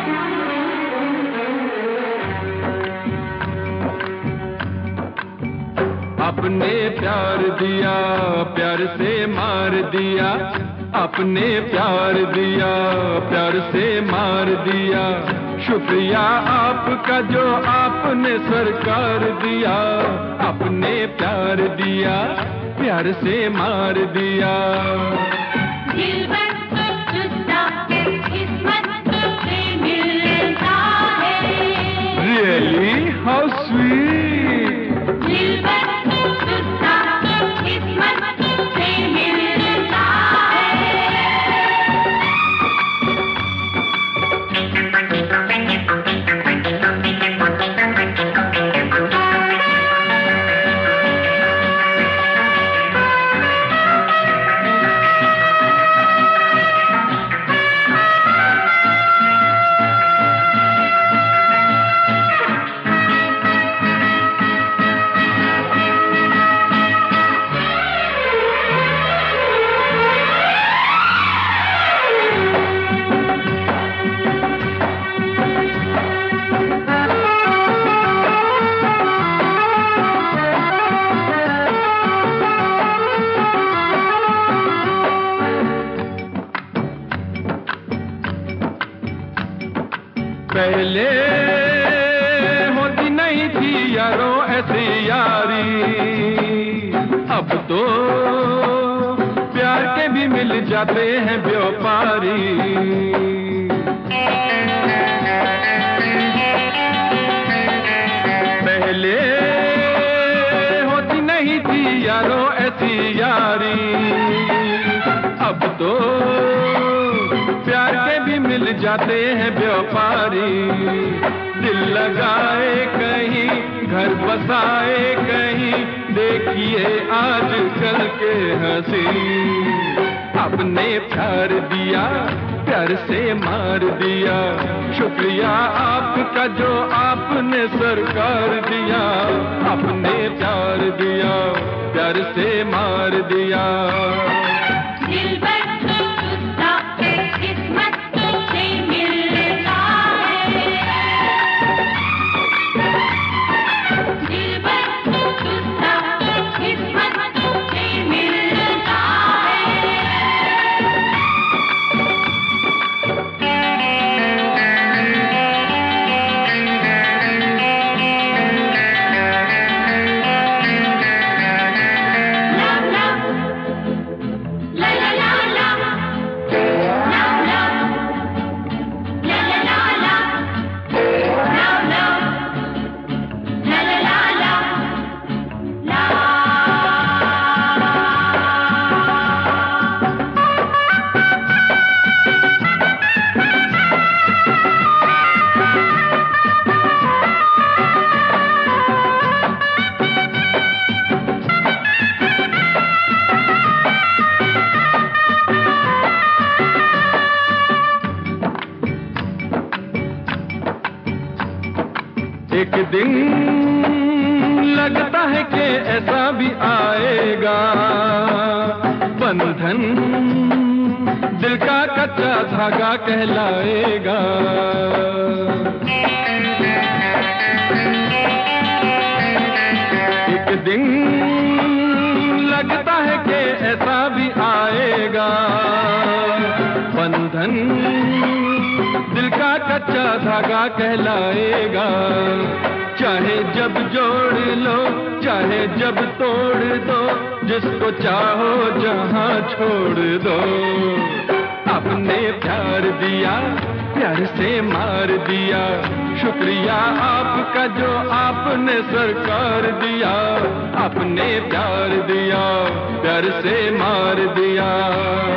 आपने प्यार दिया, प्यार से मार दिया। आपने प्यार दिया, प्यार से मार दिया। शुक्रिया आपका जो आपने सरकार दिया। आपने प्यार दिया, प्यार से मार दिया। Really? How sweet! पहले होती नहीं थी यारो ऐसी यारी। अब तो प्यार के भी मिल जाते हैं व्यापारी। पहले होती नहीं थी यारो ऐसी यारी। अब तो प्यार के भी मिल जाते हैं व्यापारी। दिल लगाए कहीं, घर बसाए कहीं, देखिए आजकल के हंसी। आपने प्यार दिया, प्यार से मार दिया। शुक्रिया आपका जो आपने सरकार दिया। आपने प्यार दिया, प्यार से मार दिया। एक दिन लगता है कि ऐसा भी आएगा। बंधन दिल का कच्चा धागा कहलाएगा। एक दिन लगता है कि ऐसा भी आएगा। बंधन दिल का कच्चा धागा कहलाएगा। चाहे जब जोड़ लो, चाहे जब तोड़ दो, जिसको चाहो जहां छोड़ दो। आपने प्यार दिया, प्यार से मार दिया। शुक्रिया आपका जो आपने सरकार दिया। आपने प्यार दिया, प्यार से मार दिया।